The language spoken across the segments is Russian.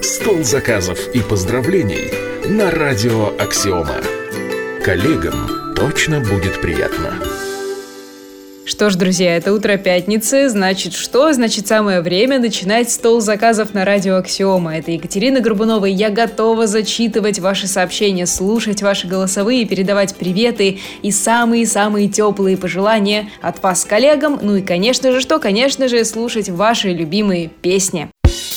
Стол заказов и поздравлений на радио Аксиома. Коллегам точно будет приятно. Что ж, друзья, это утро пятницы. Значит, что? Значит, самое время начинать стол заказов на радио Аксиома. Это Екатерина Горбунова, и я готова зачитывать ваши сообщения, слушать ваши голосовые, передавать приветы и самые-самые теплые пожелания от вас коллегам. Ну и, конечно же, слушать ваши любимые песни.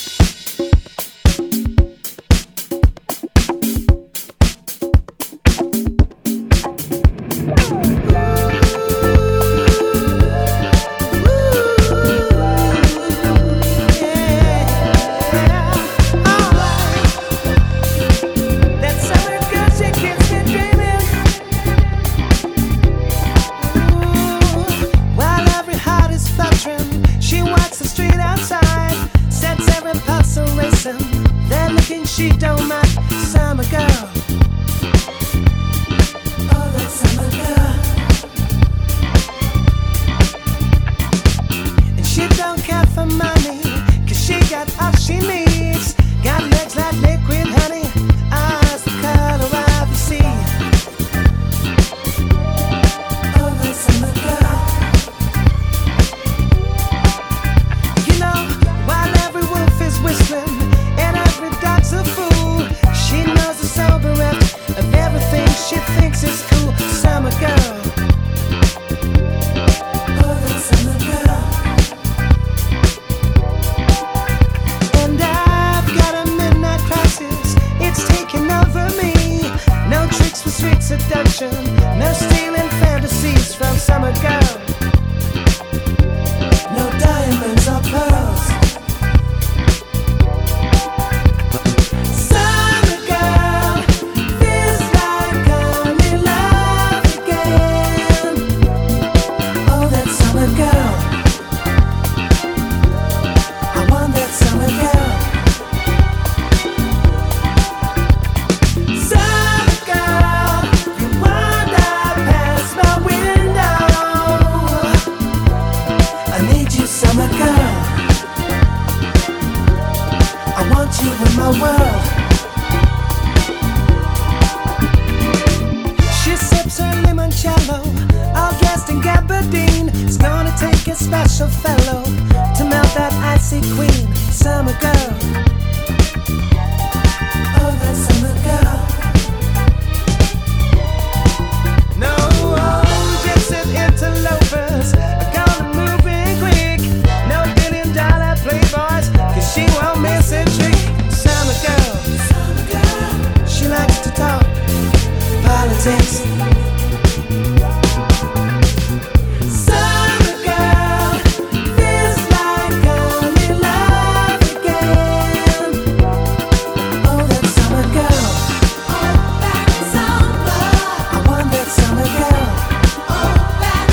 No stealing fantasies from summer girl. No diamonds or pearls. Summer girl feels like I'm in love again. Oh, that summer girl. I want that summer girl. You in my world. She sips her limoncello, all dressed in gabardine. It's gonna take a special fellow to melt that icy queen. Summer girl. Oh, that summer girl. No, just interlopers are gonna move in quick. No $1 billion playboys, 'cause she won't miss a trick. Summer girl, she likes to talk politics. Summer girl feels like I'm in love again. Oh, that summer girl. Oh, that summer. I want that summer girl. Oh, that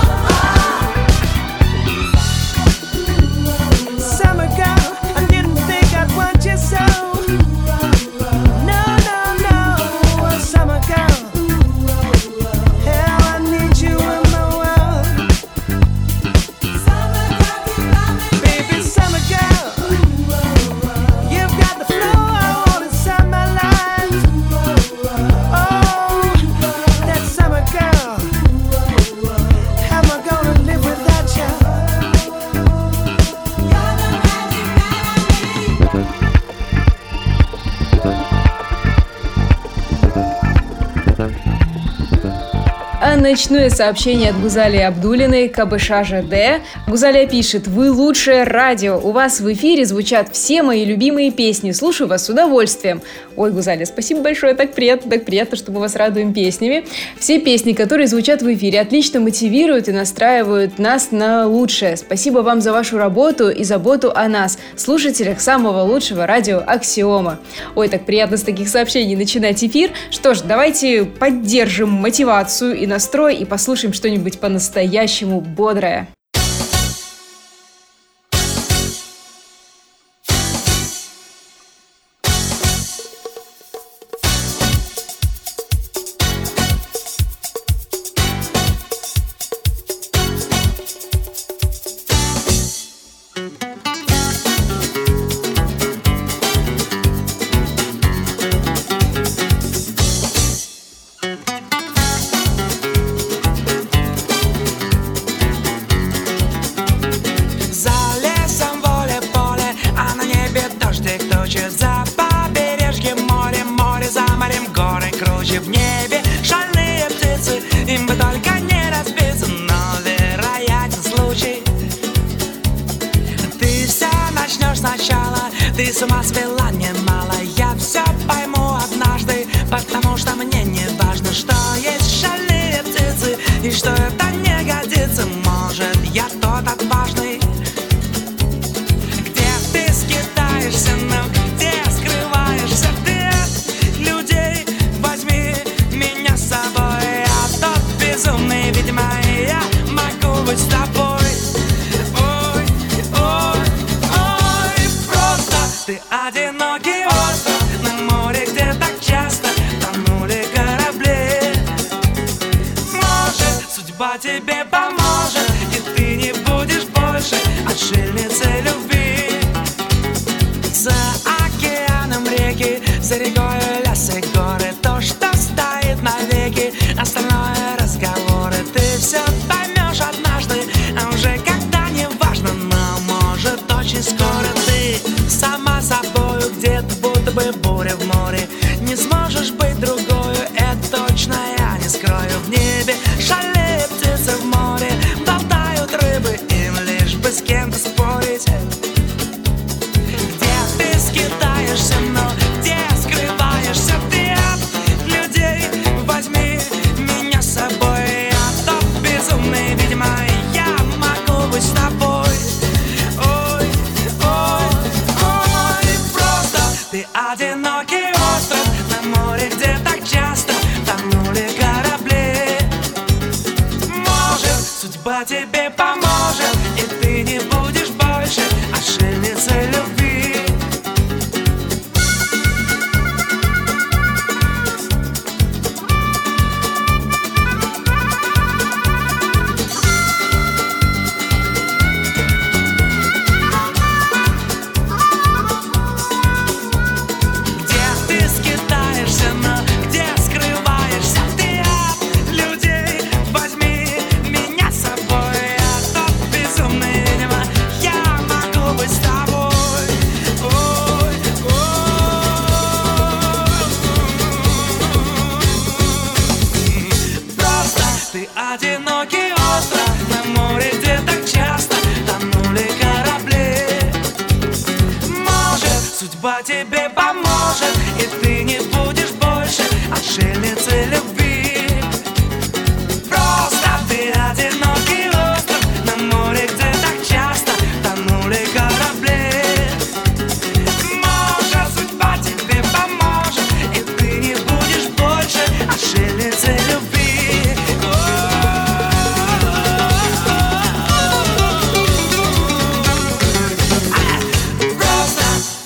summer. Summer girl, I didn't think I'd want you so. Ночное сообщение от Гузали Абдулиной, КБШ ЖД. Гузаля пишет: «Вы лучшее радио, у вас в эфире звучат все мои любимые песни, слушаю вас с удовольствием». Ой, Гузаля, спасибо большое, так приятно, что мы вас радуем песнями. Все песни, которые звучат в эфире, отлично мотивируют и настраивают нас на лучшее. Спасибо вам за вашу работу и заботу о нас, слушателях самого лучшего радио Аксиома. Ой, так приятно с таких сообщений начинать эфир. Что ж, давайте поддержим мотивацию и настрой и послушаем что-нибудь по-настоящему бодрое. ты с ума свела немало. Я все пойму однажды, потому что мне не важно, что есть шальные птицы и что это не годится. Может, я тот отважный, где ты скитаешься, но где скрываешься ты от людей. Возьми меня с собой, я тот безумный, видимо, я могу быть с тобой. Ой, ой, ой, просто ты одинокий остров на море, где так часто тонули корабли. Может, судьба тебе поможет, и ты не будешь больше отшельницей любви. За океаном реки, за рекой лес и горы, то, что стоит навеки, остальное разговоры. Ты все поймешь однажды, а уже когда не важно, но может очень скоро ты сама собою где-то будто бы буря в море. Не сможешь быть другою, это точно я не скрою. В небе шалеют птицы, в море болтают рыбы, им лишь бы с кем-то спорить. Где ты скитаешься, но где скрываешься ты от людей. Возьми меня с собой, я тот безумный, видимо, я могу быть с тобой. Ой, ой, ой, просто ты одинокий остров на море, где так часто тонули корабли. Может, судьба тебе поможет, и ты не будешь больше отшельницей любви. Где ты скитаешься, но где скрываешься ты от людей. Возьми меня с собой, я тот безумный, видимо, я могу быть с тобой. Ой, ой, просто ты одинокий остров на море, где так часто тонули корабли. Может, судьба тебе поможет, и ты не будешь больше отшельницей любви. Просто ты одинокий остров на море, где так часто тонули корабли. Может, судьба тебе поможет, и ты не будешь больше отшельницей любви. Просто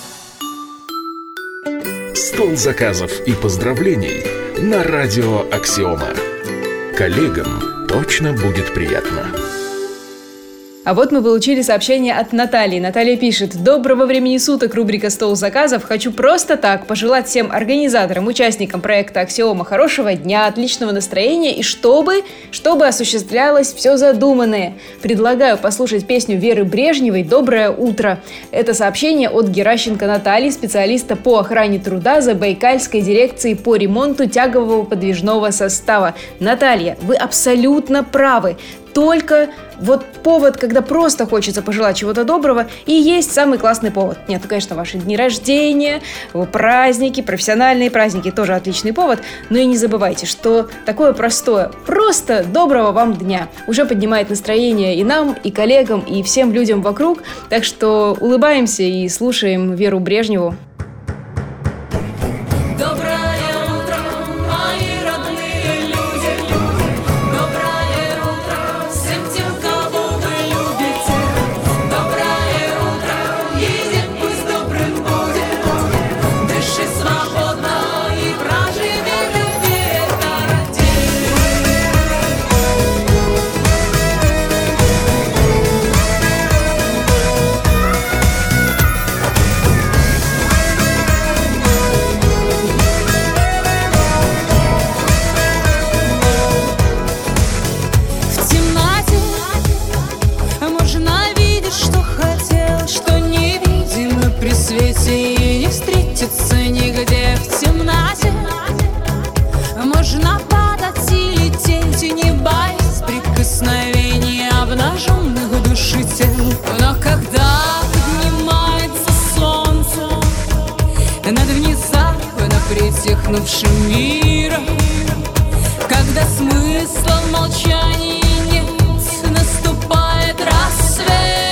Стол заказов и поздравлений на радио Аксиома. Коллегам точно будет приятно. А вот мы получили сообщение от Натальи. Наталья пишет: «Доброго времени суток, рубрика «Стол заказов». Хочу просто так пожелать всем организаторам, участникам проекта «Аксиома» хорошего дня, отличного настроения и чтобы осуществлялось все задуманное. Предлагаю послушать песню Веры Брежневой «Доброе утро». Это сообщение от Геращенко Натальи, специалиста по охране труда Забайкальской дирекции по ремонту тягового подвижного состава. Наталья, вы абсолютно правы. Только вот повод, когда просто хочется пожелать чего-то доброго, и есть самый классный повод. Нет, ну, конечно, ваши дни рождения, праздники, профессиональные праздники тоже отличный повод, но и не забывайте, что такое простое, просто доброго вам дня уже поднимает настроение и нам, и коллегам, и всем людям вокруг. Так что улыбаемся и слушаем Веру Брежневу. утихнувшим миром, когда смысла в молчании нет, наступает рассвет.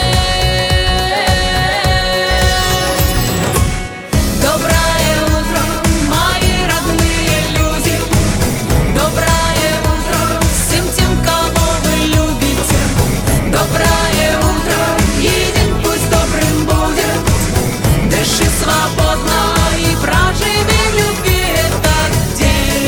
Доброе утро, мои родные люди, доброе утро всем тем, кого вы любите. Доброе утро, и день пусть добрым будет, дыши свободно и проживи в любви этот день.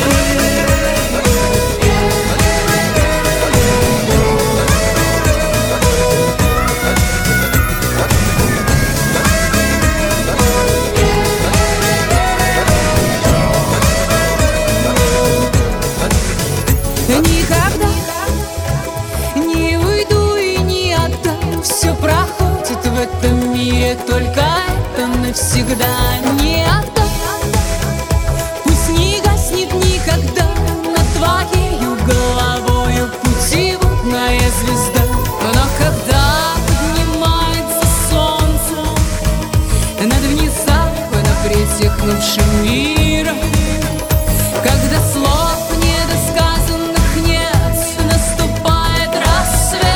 Никогда не уйду и не отдам. Все проходит в этом мире, только это навсегда не отдам. Пусть не гаснет никогда над твоею головою путеводная звезда. Но когда поднимается солнце над внезапно притихнувшим миром, когда слов недосказанных нет, наступает рассвет.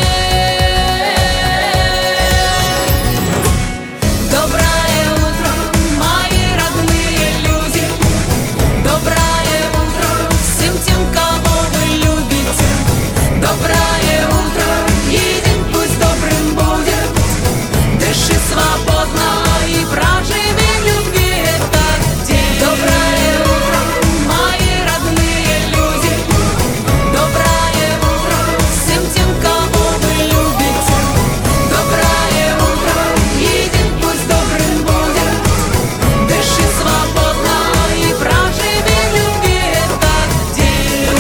Доброе утро, мои родные люди, доброе утро всем тем, кого вы любите. Доброе утро, и день пусть добрым будет, дыши свободно и проживи в любви этот день. Доброе утро, мои родные люди, доброе утро всем тем, кого вы любите. Доброе утро, и день пусть добрым будет, дыши свободно и проживи в любви этот день.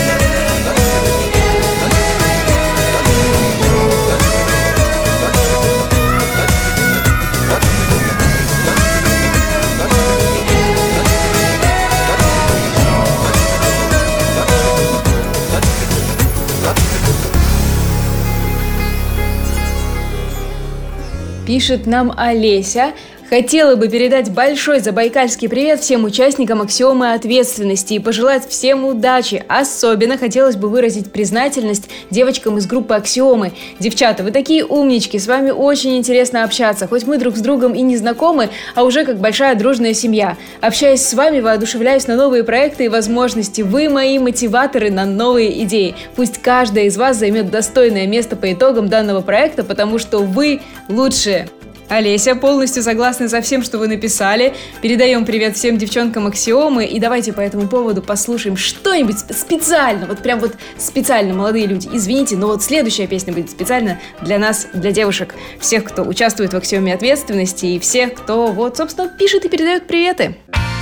Пишет нам Олеся. Хотела бы передать большой забайкальский привет всем участникам аксиомы ответственности и пожелать всем удачи. Особенно хотелось бы выразить признательность девочкам из группы «Аксиомы». Девчата, вы такие умнички, с вами очень интересно общаться. Хоть мы друг с другом и не знакомы, а уже как большая дружная семья. Общаясь с вами, воодушевляюсь на новые проекты и возможности. Вы мои мотиваторы на новые идеи. Пусть каждая из вас займет достойное место по итогам данного проекта, потому что вы лучшие. Олеся, полностью согласна со всем, что вы написали. Передаем привет всем девчонкам аксиомы. И давайте по этому поводу послушаем что-нибудь специально. Вот прям вот специально, молодые люди. Извините, но вот следующая песня будет специально для нас, для девушек. Всех, кто участвует в аксиоме ответственности. И всех, кто вот, собственно, пишет и передает приветы.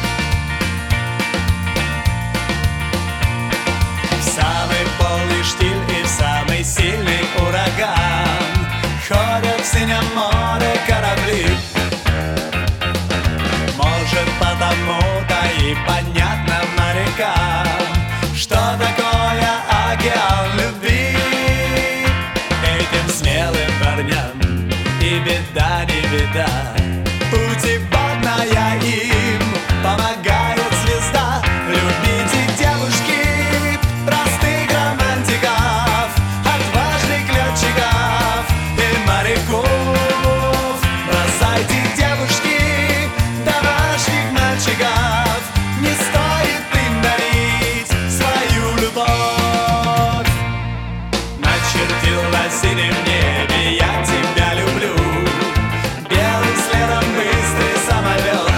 В самый полный штиль и в самый сильный ураган ходят в синем море корабли. Может, потому-то и понятно морякам, что такое океан любви. Этим смелым парням и беда, не беда. Путеводная им помогает звезда. Любите, девушки, простых романтиков, отважных летчиков и моряков. Бросайте, девушки, домашних мальчиков. Не стоит им дарить свою любовь. Начертил на синем небе я тебя люблю. Белым следом быстрый самолет.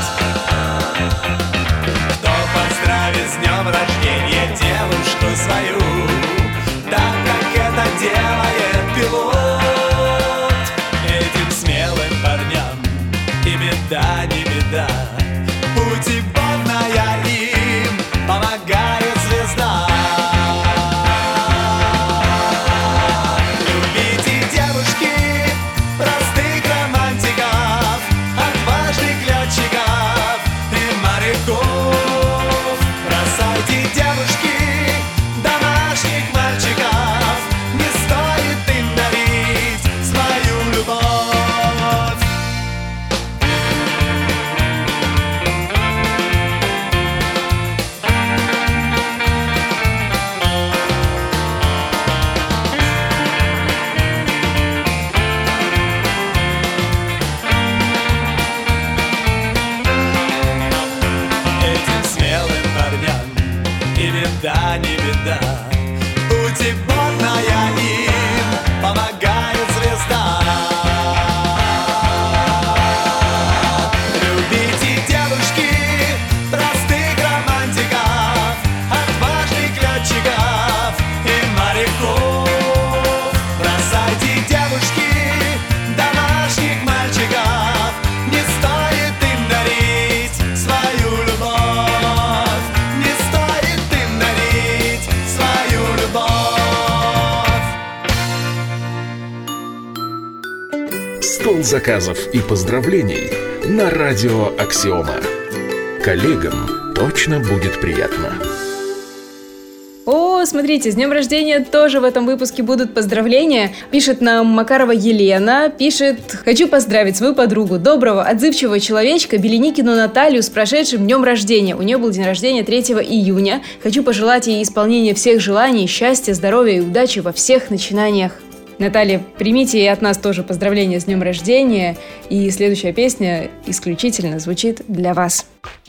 Кто поздравит с днем рождения девушку свою, так как это делает пилот. Этим смелым парням и беда, не беда. Путеводная им помогает звезда. Любите, девушки, простых романтиков, отважных летчиков и моряков. Бросайте, девушки, домашних мальчиков. Не стоит им дарить свою любовь. тебя не беда. Путеводная им помогает звезда. Любите, девушки, простых романтиков, отважных летчиков и моряков. Бросайте, девушки, домашних мальчиков, не стоит им дарить свою любовь. Не стоит им дарить свою любовь. Стол заказов и поздравлений на радио Аксиома. Коллегам точно будет приятно. О, смотрите, с днем рождения тоже в этом выпуске будут поздравления. Пишет нам Макарова Елена, пишет: хочу поздравить свою подругу, доброго, отзывчивого человечка Беленикину Наталью с прошедшим днем рождения. У нее был день рождения 3 июня. Хочу пожелать ей исполнения всех желаний, счастья, здоровья и удачи во всех начинаниях. Наталья, примите и от нас тоже поздравления с днем рождения. И следующая песня исключительно звучит для вас.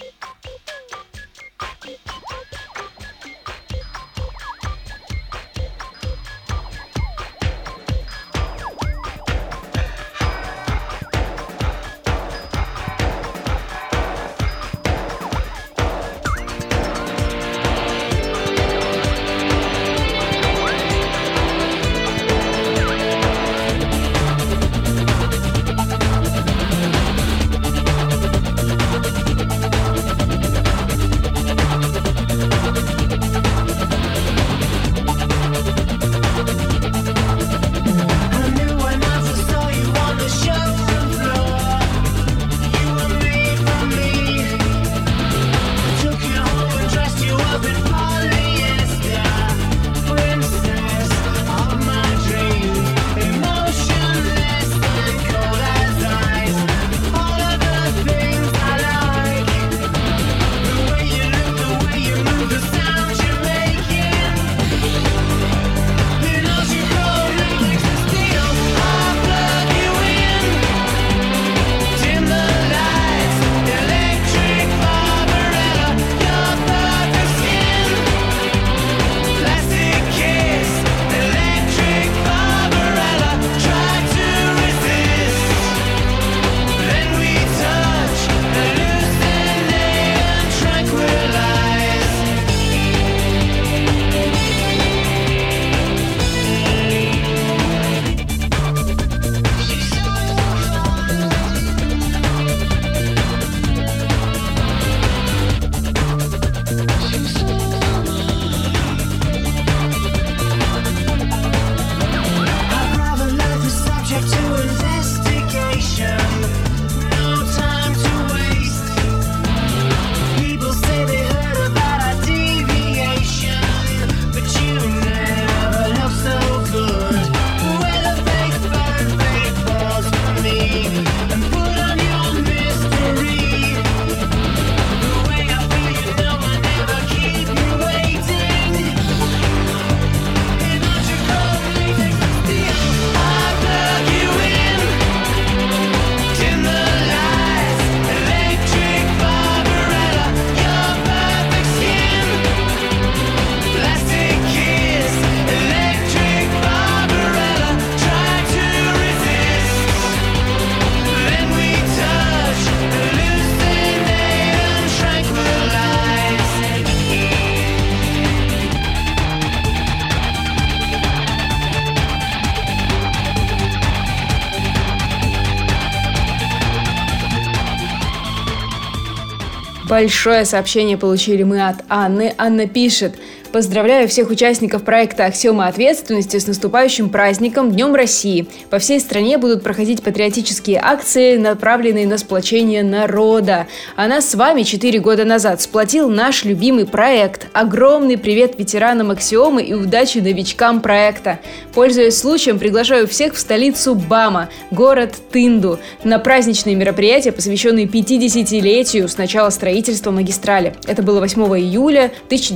Большое сообщение получили мы от Анны. Анна пишет: поздравляю всех участников проекта «Аксиома ответственности» с наступающим праздником Днем России. По всей стране будут проходить патриотические акции, направленные на сплочение народа. А нас с вами 4 года назад сплотил наш любимый проект. Огромный привет ветеранам «Аксиомы» и удачи новичкам проекта. Пользуясь случаем, приглашаю всех в столицу Бама, город Тынду, на праздничные мероприятия, посвященные 50-летию с начала строительства магистрали. Это было 8 июля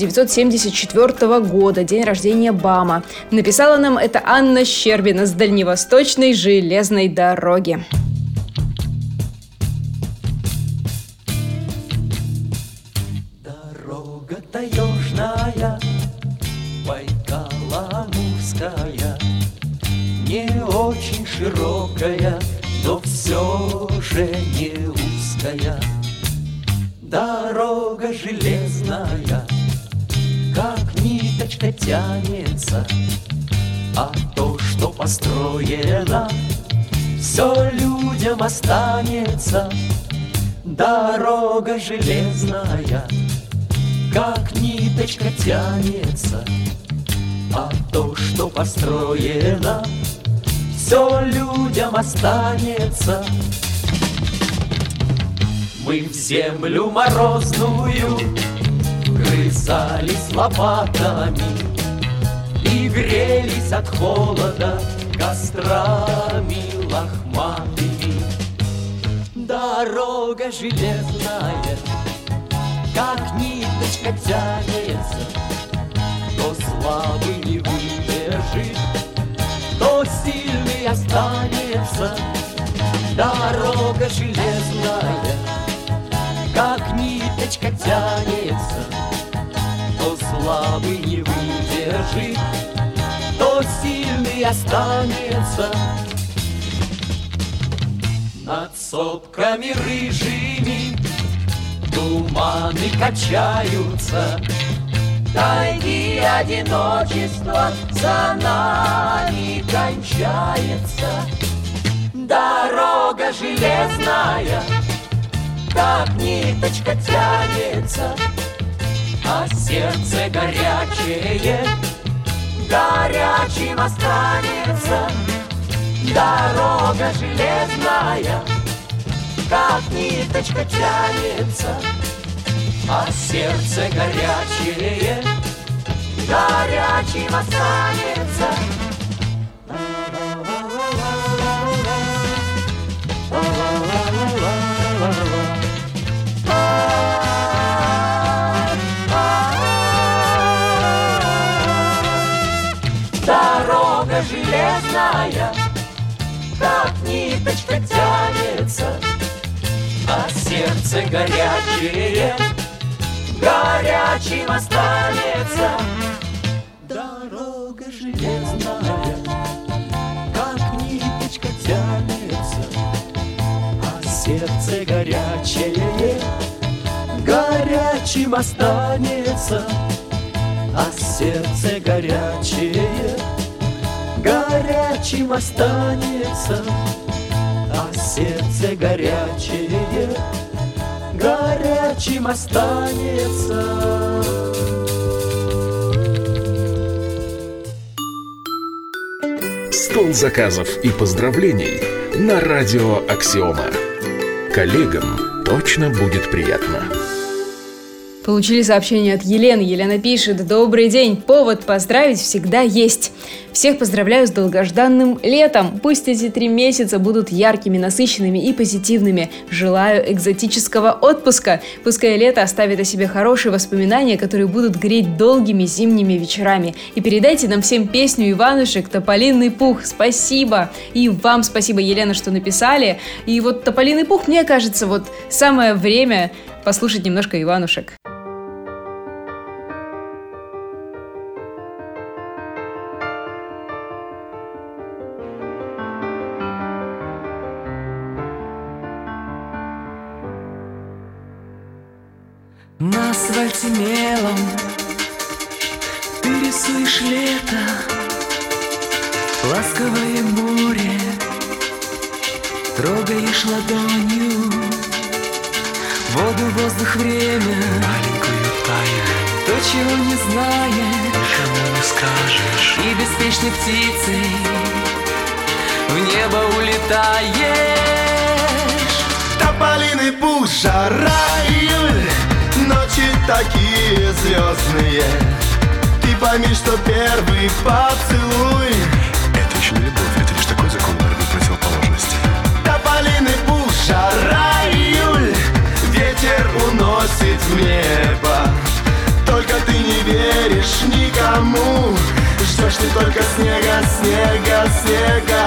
1974 года, день рождения Бама. Написала нам это Анна Щербина с Дальневосточной железной дороги. Дорога таежная узкая, не очень широкая, но все же не узкая. Дорога железная, как ниточка тянется, а то, что построено, все людям останется. Дорога железная, как ниточка тянется, а то, что построено, все людям останется. Мы в землю морозную вгрызались лопатами и грелись от холода кострами лохматыми. Дорога железная, как ниточка тянется, кто слабый не выдержит, кто сильный останется. Дорога железная, как ниточка тянется, кто слабый не выдержит, кто сильный останется. Над сопками рыжими туманы качаются, тайги одиночества за нами кончается. Дорога железная, как ниточка тянется, а сердце горячее горячим останется. Дорога железная, как ниточка тянется, а сердце горячее горячим останется. Дорога железная, как ниточка тянется, а сердце горячее горячим останется. Дорога железная, как ниточка тянется, а сердце горячее горячим останется. А сердце горячее горячим останется. А сердце горячее горячим останется. Стол заказов и поздравлений на радио Аксиома. Коллегам точно будет приятно. Получили сообщение от Елены. Елена пишет: «Добрый день. Повод поздравить всегда есть. Всех поздравляю с долгожданным летом. Пусть эти 3 месяца будут яркими, насыщенными и позитивными. Желаю экзотического отпуска. Пускай лето оставит о себе хорошие воспоминания, которые будут греть долгими зимними вечерами. И передайте нам всем песню Иванушек «Тополиный пух». Спасибо. И вам спасибо, Елена, что написали. И вот «Тополиный пух», мне кажется, вот самое время послушать немножко Иванушек. На асфальте мелом ты рисуешь лето, ласковое море, трогаешь ладонью воду, воздух, время, маленькую тайну, то, чего не знаешь, никому не скажешь, и беспечной птицей в небо улетаешь. Тополиный пух, жара, июль, ночи такие звездные. Ты пойми, что первый поцелуй — это еще не любовь, это лишь такой закон борьбы противоположностей. тополиный пух, жара, июль, ветер уносит в небо. Только ты не веришь никому, ждешь ты только снега, снега, снега.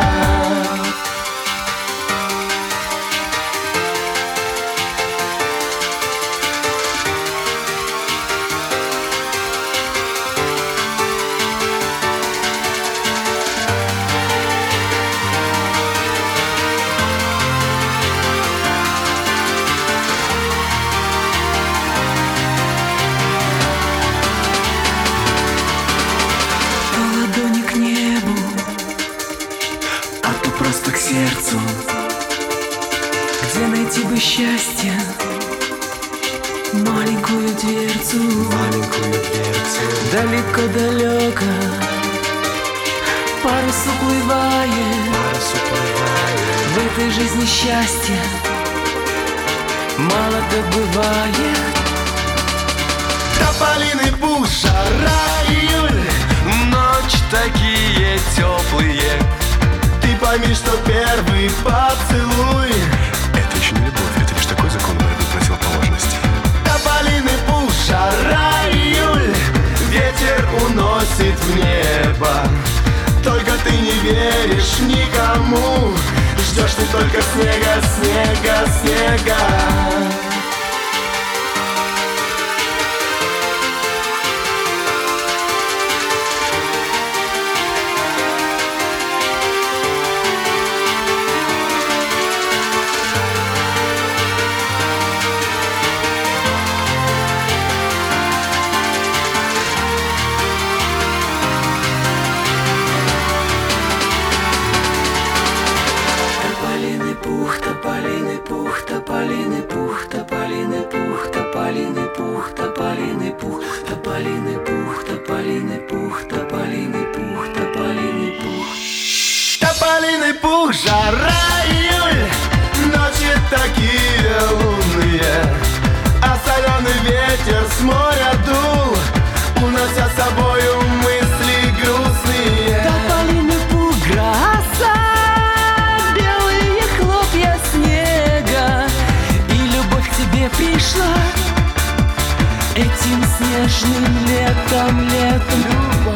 бы счастье, маленькую дверцу, далеко-далеко парус уплывает. В этой жизни счастья мало-то бывает. Тополиный пух, жара, июль, ночь такие теплые. Ты пойми, что первый поцелуй Это еще не любовь, это лишь такой закон борьбы противоположностей. тополиный пух, жара, июль, ветер уносит в небо. Только ты не веришь никому, ждешь ты только снега, снега, снега. Тополиный пух, тополиный пух, тополиный пух, тополиный пух, тополиный пух, тополиный пух, тополиный пух, тополиный пух, тополиный пух, тополиный пух. Тополиный пух, жара, июль, ночи такие лунные, а соленый ветер с моря дул, унося с собою мысли грустные. Тополиный пух, гроза, белые хлопья снега, и любовь к тебе пришла этим снежным летом, летом. Любовь.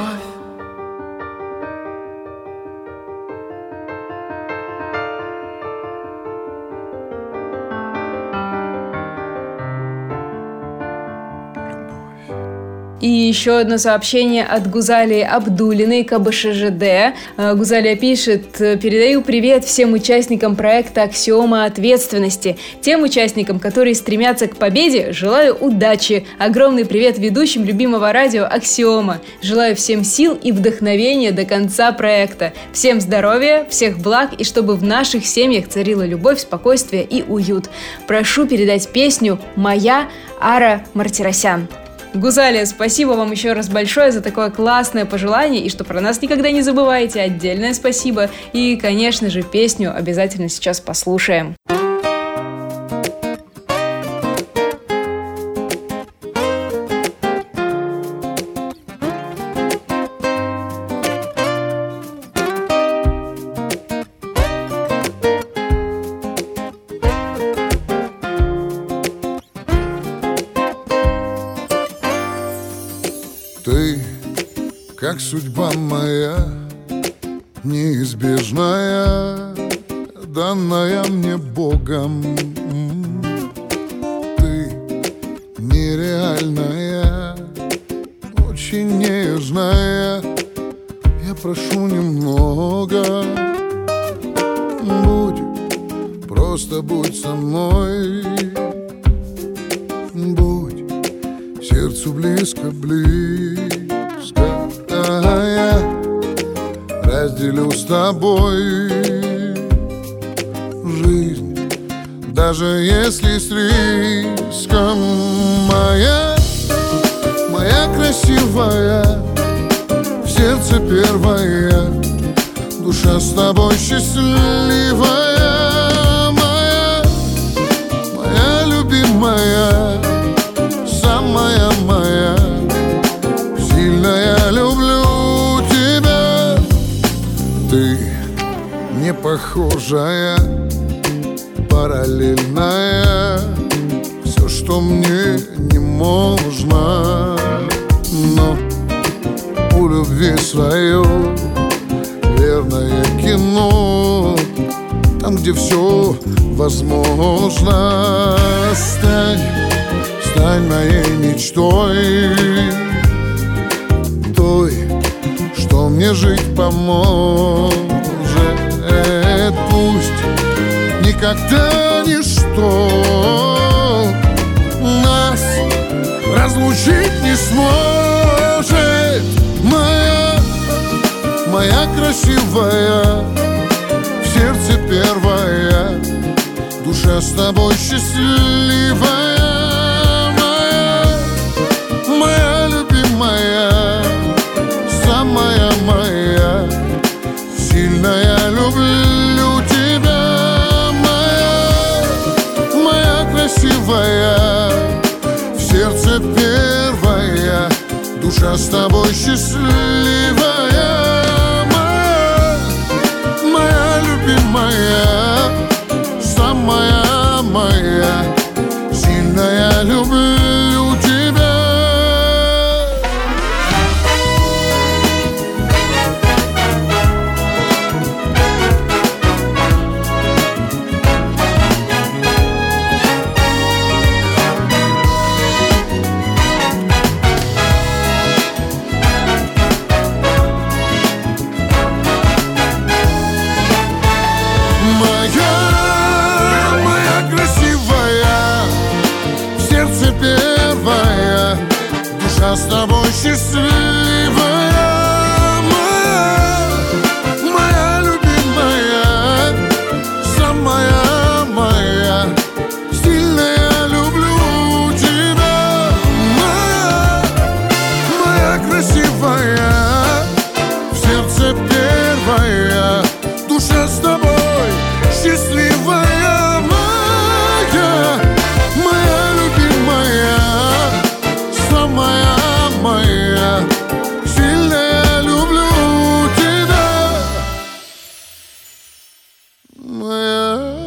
И еще одно сообщение от Гузалии Абдулиной, КБШЖД. Гузалия пишет: «Передаю привет всем участникам проекта «Аксиома ответственности». Тем участникам, которые стремятся к победе, желаю удачи. Огромный привет ведущим любимого радио «Аксиома». Желаю всем сил и вдохновения до конца проекта. Всем здоровья, всех благ и чтобы в наших семьях царила любовь, спокойствие и уют. Прошу передать песню «Моя» Ара Мартиросян». Гузалия, спасибо вам еще раз большое за такое классное пожелание, и что про нас никогда не забывайте. Отдельное спасибо. И, конечно же, песню обязательно сейчас послушаем. Ты, как судьба моя, неизбежная, данная мне Богом. Ты нереальная, очень нежная. Я прошу немного, просто будь со мной. Будь сердцу близко, а я разделю с тобой жизнь, даже если с риском. Моя красивая, в сердце первая, душа с тобой счастливая. Моя любимая, самая моя, сильно я люблю тебя. Ты не похожая, параллельная, все, что мне не можно. Но у любви свое верное кино, там, где все возможно. Стань моей мечтой, той, что мне жить поможет. Пусть никогда ничто нас разлучить не сможет. Моя красивая, в сердце первая, душа с тобой счастливая, моя любимая, самая моя, сильная, люблю тебя, моя красивая, в сердце первая, душа с тобой счастливая, моя любимая, самая моя, сильная, люблю тебя. Моя красивая, в сердце первая, душа с тобой счастливая, моя любимая, самая моя, сильная, люблю тебя, моя красивая, в сердце первая, душа с тобой счастливая, моя любимая, самая моя, сильная, люблю тебя, моя.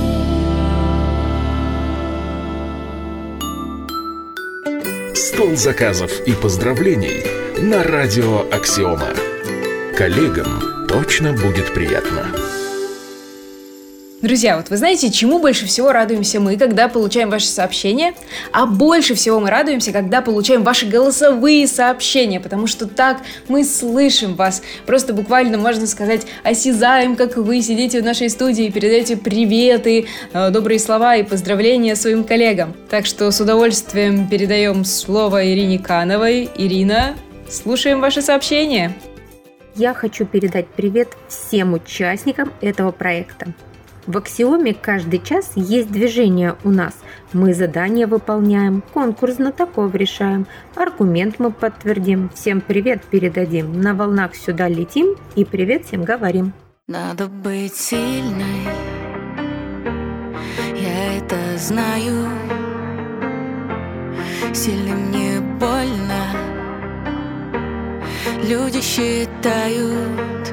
Стол заказов и поздравлений на радио Аксиома. Коллегам точно будет приятно. Друзья, вот вы знаете, чему больше всего радуемся мы, когда получаем ваши сообщения? А больше всего мы радуемся, когда получаем ваши голосовые сообщения, потому что так мы слышим вас. Просто буквально, можно сказать, осязаем, как вы сидите в нашей студии и передаете приветы, добрые слова и поздравления своим коллегам. Так что с удовольствием передаем слово Ирине Кановой. Ирина, слушаем ваши сообщения. Я хочу передать привет всем участникам этого проекта. В Аксиоме каждый час есть движение у нас. Мы задания выполняем, конкурс знатоков решаем, аргумент мы подтвердим, всем привет передадим, на волнах сюда летим и привет всем говорим. Надо быть сильной, я это знаю. Сильным не больно, люди считают.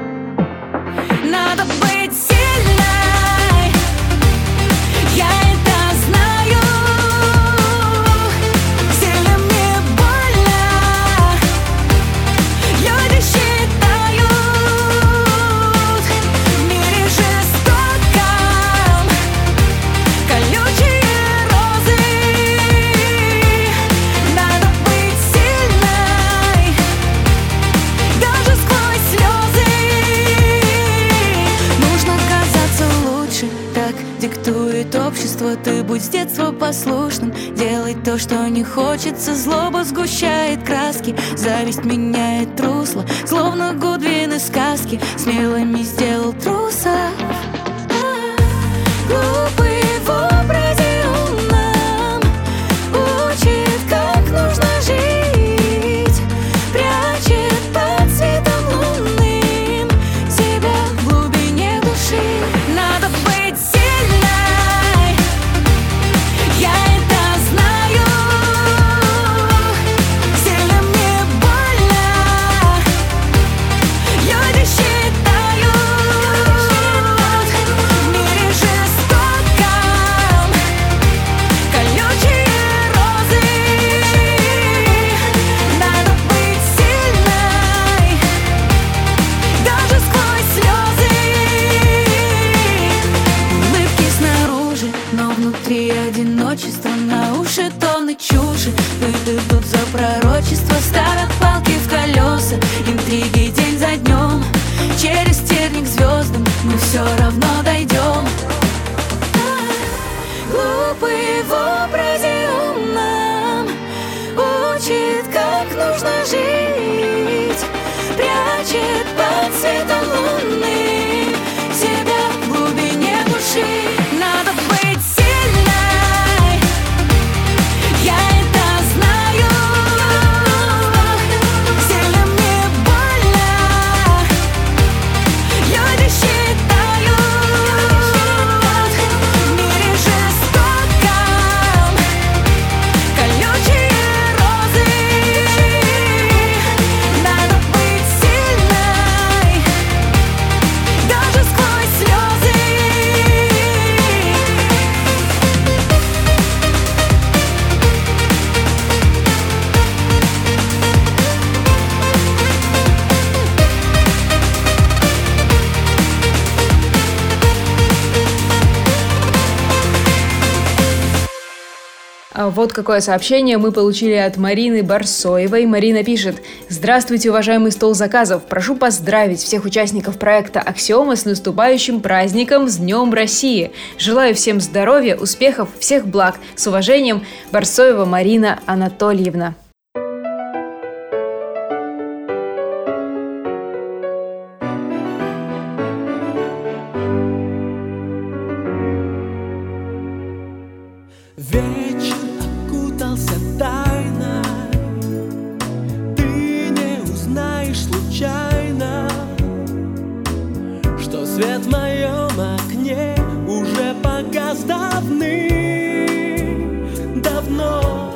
Надо быть сильной, я это знаю. Сильным не больно, люди считают. В мире жестоком колючие розы. Надо быть сильной, даже сквозь слезы. Нужно казаться лучше, так диктует общество. Ты будь с детства послушным, делай то, что не хочется. Злоба сгущает краски, зависть меняет русло, словно Гудвин из сказки смелыми сделал трусов. Глупый в образе умном учит, как нужно жить, прячет под светом лунным себя в глубине души. Надо быть сильной, я это знаю. Сильным не больно, люди считают. В мире жестоком колючие розы. Надо быть сильной, даже сквозь слезы. Улыбки снаружи, но внутри одиночество. На уши тонны чуши, выйдут за пророчество. Ставят палки в колеса, интриги день за днем. Через терник звездам мы все равно дойдем. Глупый в образе умном учит, как нужно жить, прячет под светом лунным себя в глубине души. Надо быть сильным, Вот какое сообщение мы получили от Марины Барсоевой. Марина пишет: «Здравствуйте, уважаемый стол заказов. Прошу поздравить всех участников проекта «Аксиома» с наступающим праздником, с Днем России. Желаю всем здоровья, успехов, всех благ. С уважением, Барсоева Марина Анатольевна». Вечер окутался тайной, ты не узнаешь случайно, что свет в моем окне уже погас давным-давно.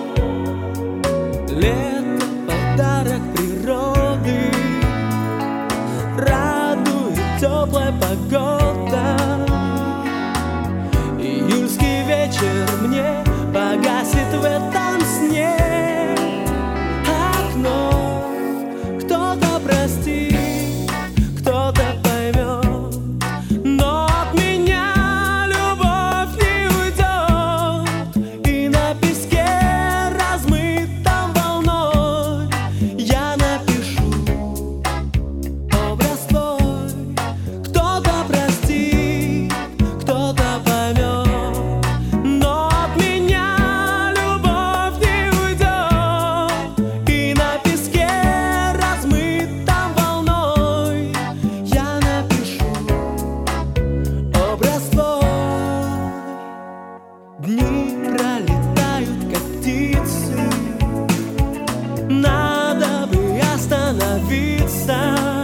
Лето — подарок природы, радует теплая погода. Июльский вечер мне погасит в этом сне окно. Кто-то простит, кто-то поймет, но от меня любовь не уйдет. И на песке, размытом волной, я напишу образ твой. Кто-то простит, кто-то поймет, но от меня любовь не уйдет. И на песке, размытом волной, я напишу образ твой. Дни пролетают, как птицы, надо бы остановиться,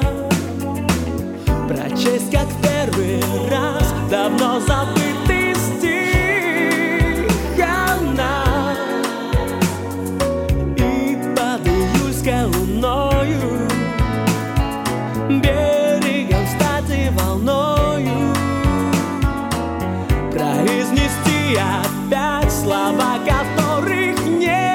прочесть, как в первый раз, давно забытый стих о нас. И под июльской луною, берегом стать и волною, произнести опять слова, которых не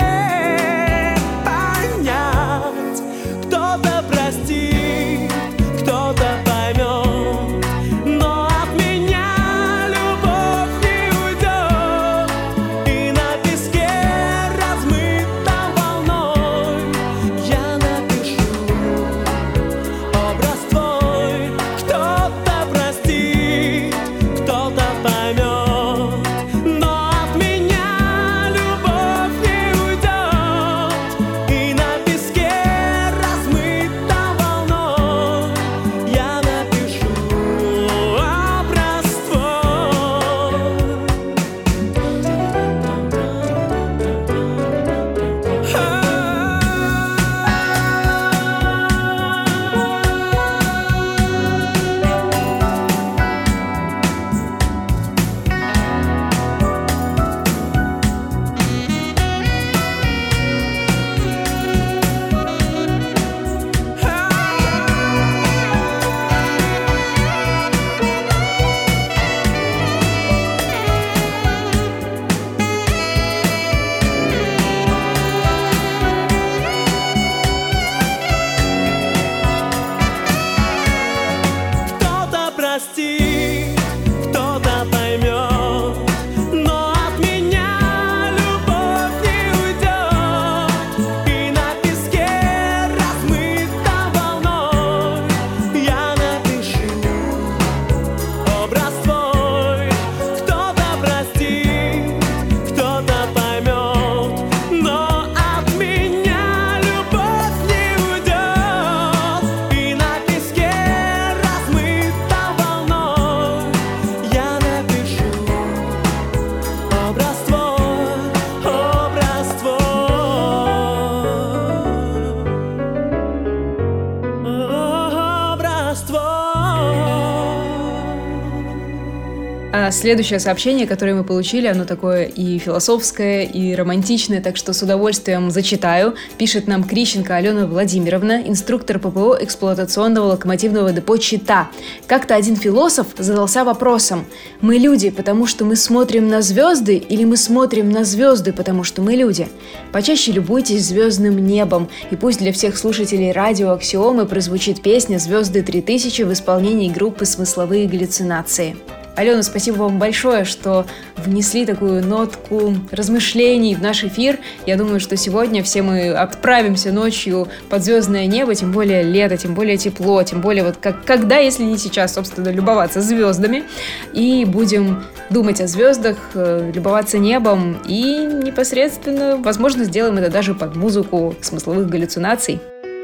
понять. Кто-то простит, кто-то поймет, но от меня любовь не уйдет. И на песке, размытом волной, я напишу образ твой. Кто-то простит, кто-то поймет, но от меня любовь не уйдет. И на песке, размытом волной, я напишу образ Кто-то простит, кто-то поймет, но от меня любовь не уйдет. И на песке, размытом волной, я напишу образ твой. Кто-то простит, кто-то поймет, но от меня любовь не уйдет. И на песке, размытом волной, я напишу образ твой, образ твой, образ твой. А следующее сообщение, которое мы получили, оно такое и философское, и романтичное, так что с удовольствием зачитаю. Пишет нам Крищенко Алена Владимировна, инструктор ППО эксплуатационного локомотивного депо «Чита». Как-то один философ задался вопросом: мы люди, потому что мы смотрим на звезды, или мы смотрим на звезды, потому что мы люди? Почаще любуйтесь звездным небом, и пусть для всех слушателей радио «Аксиомы» прозвучит песня «Звезды 3000» в исполнении группы «Смысловые галлюцинации». Алена, спасибо вам большое, что внесли такую нотку размышлений в наш эфир. Я думаю, что сегодня все мы отправимся ночью под звездное небо, тем более лето, тем более тепло, тем более вот когда, если не сейчас, собственно, любоваться звездами, и будем думать о звездах, любоваться небом, и непосредственно, возможно, сделаем это даже под музыку смысловых галлюцинаций.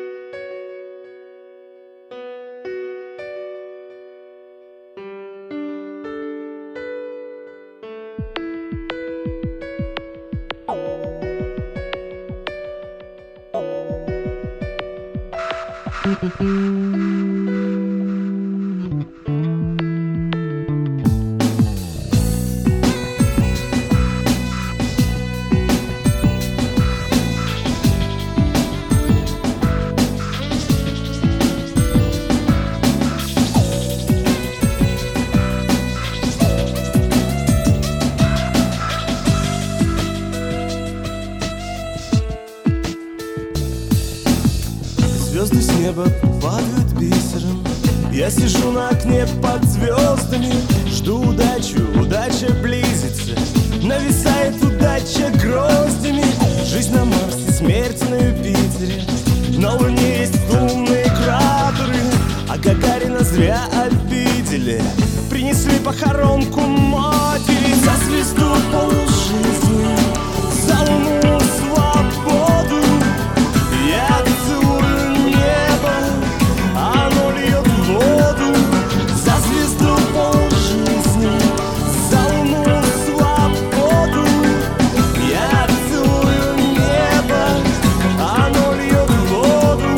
Звезды с неба падают бисером. Я сижу на окне под звездами, жду удачу, удача близится. Нависает удача гроздями. Жизнь на Марсе, смерть на Юпитере. На Луне есть лунные кратеры, а Гагарина зря обидели. Принесли похоронку матери за звезду полжизни, за Луну свободу. Я целую небо, оно льет воду. За звезду полжизни, за Луну свободу. Я целую небо, оно льет воду.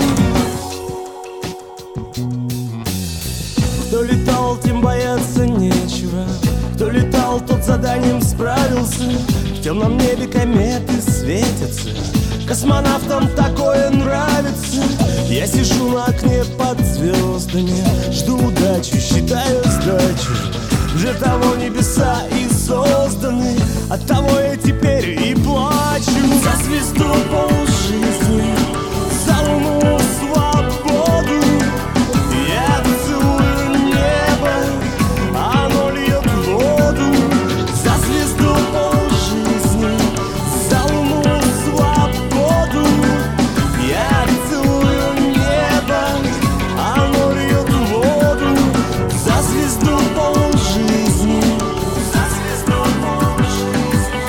Кто летал, тем бояться нечего. Кто летал, тот заданием справился. В темном небе кометы светятся. Космонавтам такое нравится. Я сижу на окне под звездами, жду удачи, считаю сдачу. Для того небеса и созданы, от того я теперь и плачу. За звезду полжизни, за Луну свободу. Я целую небо, оно льет воду. За звезду полжизни, за Луну свободу. Я целую небо, оно льет воду. За звезду полжизни, за звезду полжизни.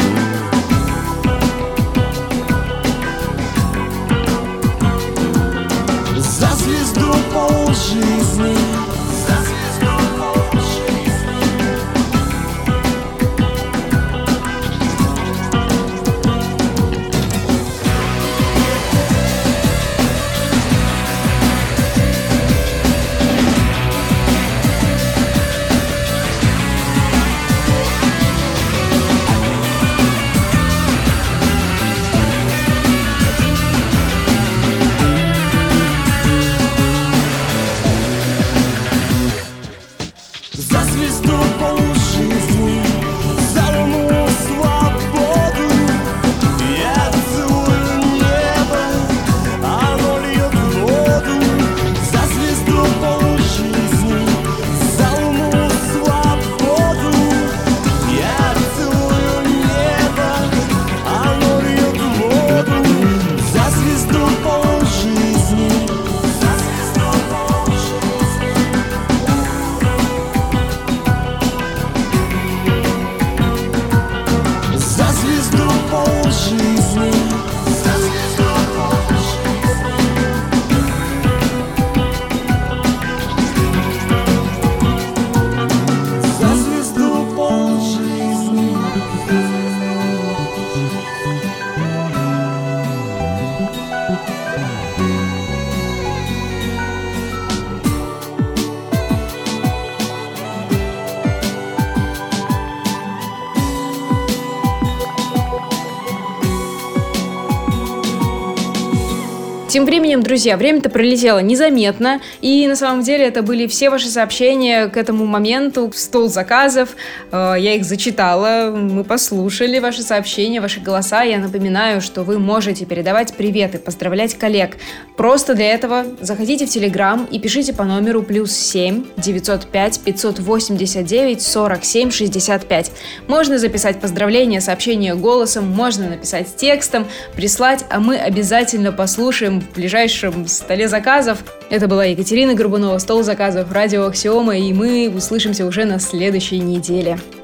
Тем временем, друзья, время-то пролетело незаметно, и на самом деле это были все ваши сообщения к этому моменту, стол заказов. Я их зачитала, мы послушали ваши сообщения, ваши голоса. Я напоминаю, что вы можете передавать приветы, поздравлять коллег. Просто для этого заходите в Телеграм и пишите по номеру +7 905 589 47 65. Можно записать поздравления, сообщения голосом, можно написать текстом, прислать, а мы обязательно послушаем в ближайшем столе заказов. Это была Екатерина Горбунова, стол заказов, радио Аксиома, и мы услышимся уже на следующей неделе.